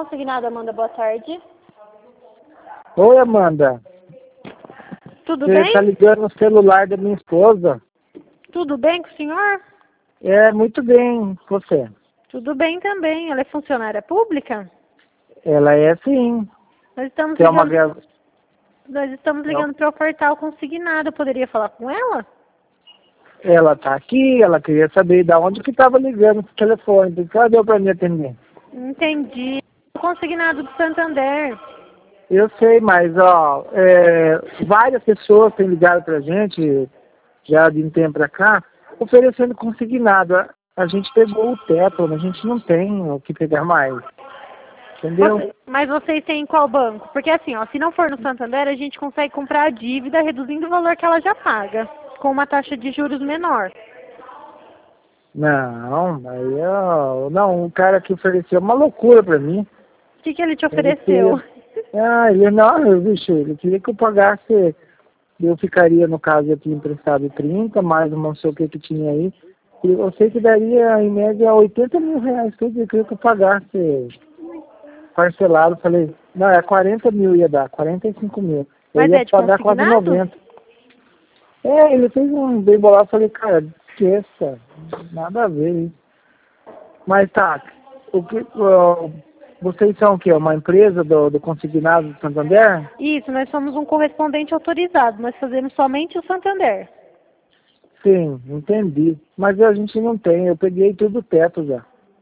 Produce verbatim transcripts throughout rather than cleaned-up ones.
consignado, Amanda, boa tarde. Oi, Amanda. Tudo Você bem? tá ligando no celular da minha esposa? Tudo bem com o senhor? É, muito bem. Você? Tudo bem também. Ela é funcionária pública? Ela é sim. Nós estamos Tem uma ligando, gra- nós estamos Não. ligando para ofertar o consignado. Eu poderia falar com ela? Ela tá aqui, ela queria saber de onde que tava ligando esse telefone. Por que ela deu pra mim atender? Entendi. O consignado do Santander. Eu sei, mas ó, é, várias pessoas têm ligado pra gente, já de um tempo pra cá, oferecendo consignado. A, a gente pegou o teto, mas a gente não tem o que pegar mais. Entendeu? Você- mas vocês têm qual banco? Porque assim, ó, se não for no Santander, a gente consegue comprar a dívida reduzindo o valor que ela já paga, com uma taxa de juros menor. Não, aí ó, não, o cara que ofereceu uma loucura pra mim. O que, que ele te Ele ofereceu? queria, ah, ele não, bicho, ele queria que eu pagasse, eu ficaria, no caso, eu tinha emprestado trinta, mais uma não sei o que que tinha aí. E eu sei que daria, em média, oitenta mil reais tudo, ele queria que eu pagasse parcelado. Falei, não, é quarenta mil ia dar, quarenta e cinco mil. Eu Mas ia é de pagar quase consignado? noventa. É, ele fez um bem bolado, falei, cara, esqueça, nada a ver isso. Mas tá, o que, ó, vocês são o quê? Uma empresa do, do consignado do Santander? Isso, nós somos um correspondente autorizado. Nós fazemos somente o Santander. Sim, entendi. Mas a gente não tem, eu peguei tudo do teto já.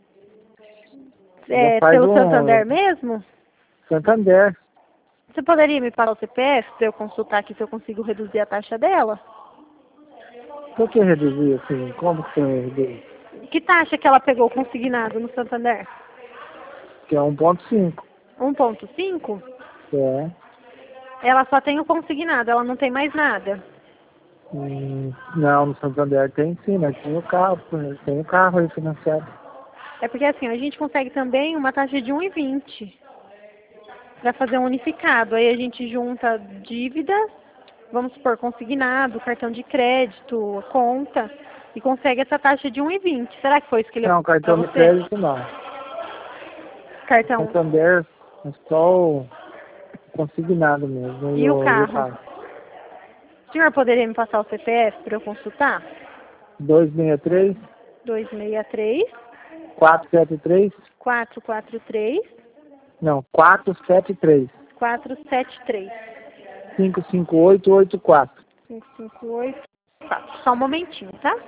Já É, faz pelo um Santander mesmo? Santander. Você poderia me passar o C P F para eu consultar aqui se eu consigo reduzir a taxa dela? Por que reduzir assim? Como que você reduz? Que taxa que ela pegou consignado no Santander? Que é um ponto cinco. um ponto cinco? É. Ela só tem o consignado, ela não tem mais nada. Hum, não, no Santander tem sim, mas tem o carro, tem o carro aí financiado. É porque assim, a gente consegue também uma taxa de um e vinte para fazer um unificado. Aí a gente junta dívida, vamos supor, consignado, cartão de crédito, conta, e consegue essa taxa de um e vinte. Será que foi isso que ele Não, ofereceu para cartão de você? crédito não. Cartão. Santander é só o consignado mesmo. E E o o, e o carro? carro. O senhor poderia me passar o C P F para eu consultar? dois seis três, dois seis três, quatro sete três. quatro quatro três, Não, quatro sete três, quatro sete três, cinco cinco oito oito quatro. cinco cinco oito quatro. Só um momentinho, tá?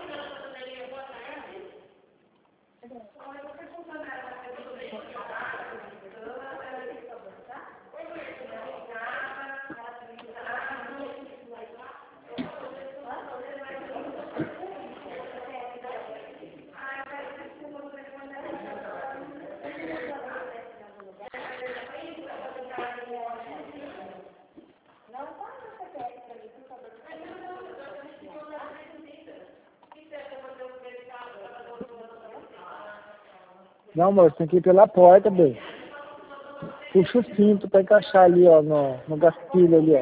Não, moço, tem que ir pela porta, bem. Puxa o cinto pra encaixar ali, ó, no, no gatilho ali, ó.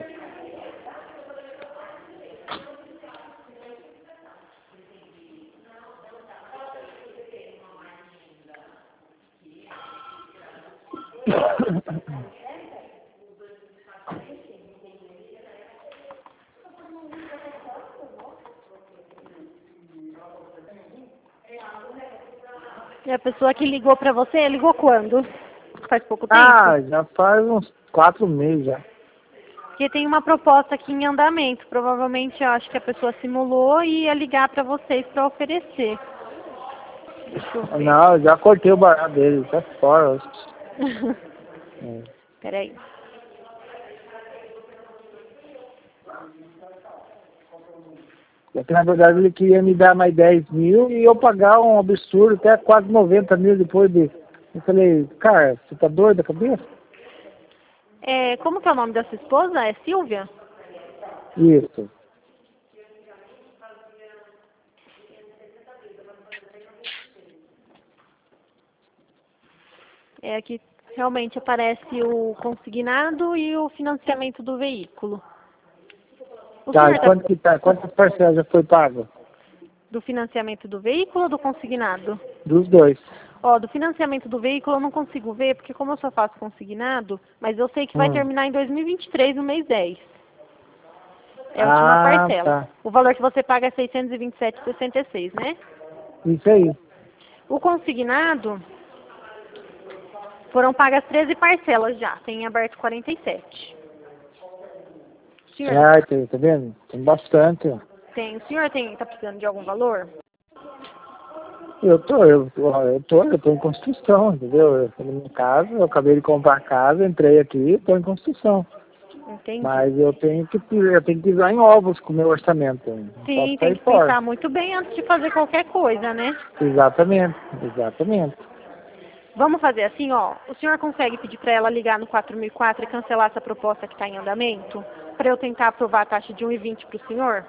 E a pessoa que ligou para você, ligou quando? Faz pouco tempo? Ah, já faz uns quatro meses já. Porque tem uma proposta aqui em andamento. Provavelmente eu acho que a pessoa simulou e ia ligar para vocês para oferecer. Deixa eu ver. Não, eu já cortei o barato dele, tá fora. É. Peraí. É que, na verdade, ele queria me dar mais dez mil e eu pagar um absurdo, até quase noventa mil depois de... Eu falei, cara, você tá doido da cabeça? É, como que é o nome da sua esposa? É Silvia? Isso. É aqui realmente aparece o consignado e o financiamento do veículo. O Tá, senhor e tá quanto que tá? Quantas parcelas já foi pago? do financiamento do veículo ou do consignado? Dos dois. Ó, do financiamento do veículo eu não consigo ver, porque como eu só faço consignado, mas eu sei que vai Hum. terminar em dois mil e vinte e três, no mês dez. É a última Ah, parcela. tá. O valor que você paga é seiscentos e vinte e sete reais e sessenta e seis centavos, né? Isso aí. O consignado foram pagas treze parcelas já, tem aberto quarenta e sete. Senhor, Ah, tá, tá vendo? Tem bastante. Ó. tem, o senhor tem, tá precisando de algum valor? Eu tô, eu, tô- eu tô, eu tô em construção, entendeu? Eu tô na minha casa, eu acabei de comprar a casa, entrei aqui, tô em construção. Entendi. Mas eu tenho que eu tenho que pisar em ovos com o meu orçamento. Não posso Sim, tem sair que fora. pensar muito bem antes de fazer qualquer coisa, né? Exatamente, exatamente. Vamos fazer assim, ó. O senhor consegue pedir para ela ligar no quatro mil e quatro e cancelar essa proposta que está em andamento? Para eu tentar aprovar a taxa de um e vinte para o senhor?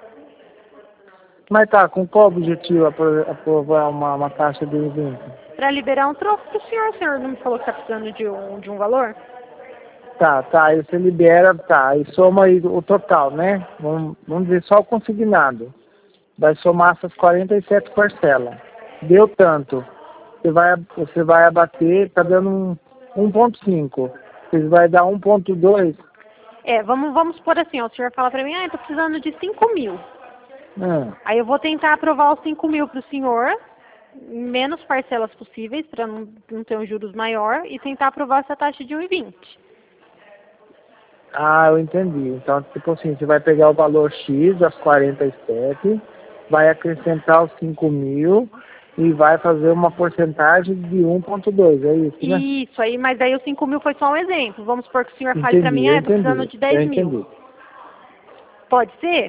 Mas tá, com qual objetivo apro- aprovar uma, uma taxa de vinte? Para liberar um troco para o senhor. O senhor não me falou que está precisando de um, de um valor? Tá, tá, aí você libera, tá, aí soma aí o total, né? Vamos, vamos dizer só o consignado. Vai somar essas quarenta e sete parcelas. Deu tanto. Você vai, você vai abater, tá dando um um ponto cinco. Você vai dar um ponto dois. É, vamos, vamos por assim, ó. O senhor fala para mim, ah, eu tô precisando de cinco mil. Hum. Aí eu vou tentar aprovar os cinco mil para o senhor, menos parcelas possíveis, para não, não ter um juros maior, e tentar aprovar essa taxa de um e vinte. Ah, eu entendi. Então, tipo assim, você vai pegar o valor X das quarenta e sete, vai acrescentar os cinco mil e vai fazer uma porcentagem de um ponto dois, é isso, né? Isso aí, mas daí os cinco mil foi só um exemplo. Vamos supor que o senhor fale para Entendi, mim, eu ah, eu tô precisando entendi, de eu dez mil. entendi. Pode ser?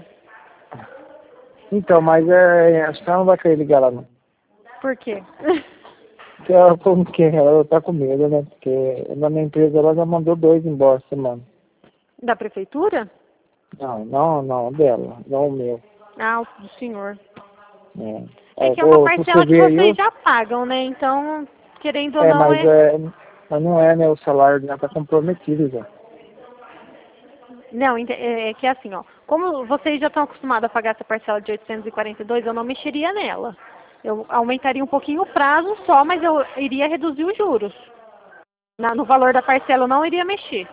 Então, mas é, acho que ela não vai querer ligar lá não. Por quê? Porque ela como que ela tá com medo, né? Porque na minha empresa ela já mandou dois embora essa semana. Da prefeitura? Não, não, não, dela, não o meu. Ah, o do senhor. É, É é, que é uma ô, pra você parcela que ver aí, vocês eu- já pagam, né? Então, querendo ou é, não, mas, é... é, mas não é, né? O salário já tá comprometido já. Não, ente- é é que é assim, ó. Como vocês já estão acostumados a pagar essa parcela de oitocentos e quarenta e dois, eu não mexeria nela. Eu aumentaria um pouquinho o prazo só, mas eu iria reduzir os juros. Na- no valor da parcela eu não iria mexer.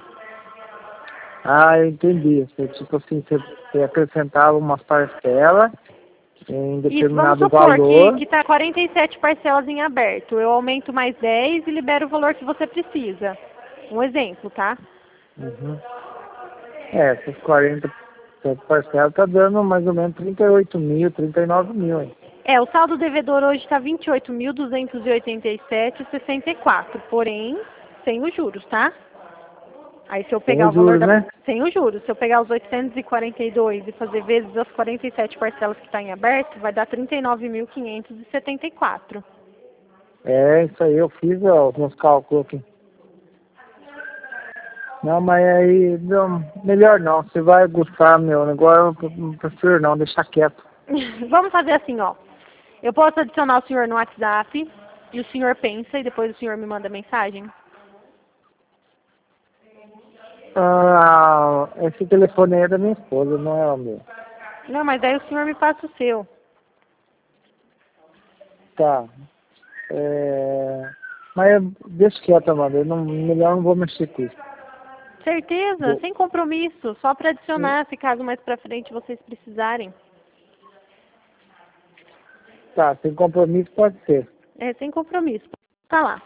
Ah, eu entendi. Você, tipo assim, você, você acrescentava umas parcelas em Isso, vamos determinado supor que valor. que está quarenta e sete parcelas em aberto. Eu aumento mais dez e libero o valor que você precisa. Um exemplo, tá? Uhum. É, essas quarenta parcelas tá dando mais ou menos trinta e oito mil, trinta e nove mil, hein? É, o saldo devedor hoje está vinte e oito mil duzentos e oitenta e sete vírgula sessenta e quatro, porém, sem os juros, tá? Aí se eu Tem pegar o os valor juros, da... né? Sem os juros, se eu pegar os oitocentos e quarenta e dois e fazer vezes as quarenta e sete parcelas que está em aberto, vai dar trinta e nove mil quinhentos e setenta e quatro. É, isso aí, eu fiz ó, os meus cálculos aqui. Não, mas aí, não, melhor não. Você vai gostar, meu negócio, eu não prefiro não, deixar quieto. Vamos fazer assim, ó. Eu posso adicionar o senhor no WhatsApp e o senhor pensa e depois o senhor me manda mensagem? Ah, esse telefone aí é da minha esposa, não é o meu. Não, mas daí o senhor me passa o seu. Tá. É... Mas deixa quieto, mano. Eu não, melhor não vou mexer com isso. Certeza, Vou- sem compromisso, só para adicionar se caso mais pra frente vocês precisarem. Tá, sem compromisso pode ser. É, sem compromisso. Tá lá.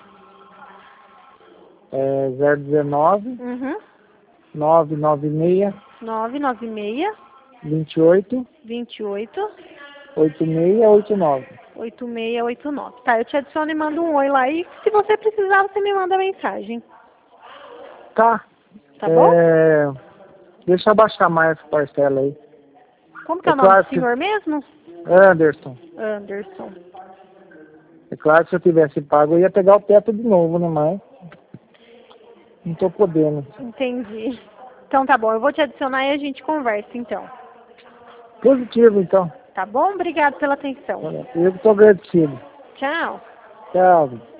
É zero dezenove, Uhum. nove nove seis, nove nove seis, vinte e oito, vinte e oito, oito seis oito nove. oito seis oito nove. Tá, eu te adiciono e mando um oi lá e se você precisar você me manda mensagem. Tá. Tá bom? É... Deixa eu baixar mais essa parcela aí. Como que é É o nome claro do que... senhor mesmo? Anderson. Anderson. É claro que se eu tivesse pago eu ia pegar o teto de novo, né? Mas não tô podendo. Entendi. Então tá bom, eu vou te adicionar e a gente conversa então. Positivo, então. Tá bom? Obrigado pela atenção. Eu que tô agradecido. Tchau. Tchau.